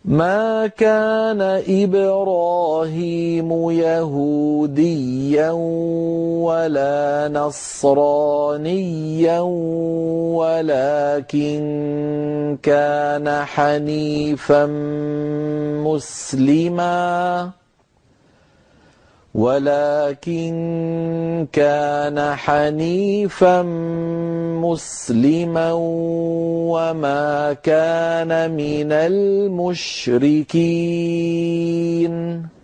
ما كان إبراهيم يهوديا ولا نصرانيا ولكن كان حنيفا مسلما وما كان من المشركين.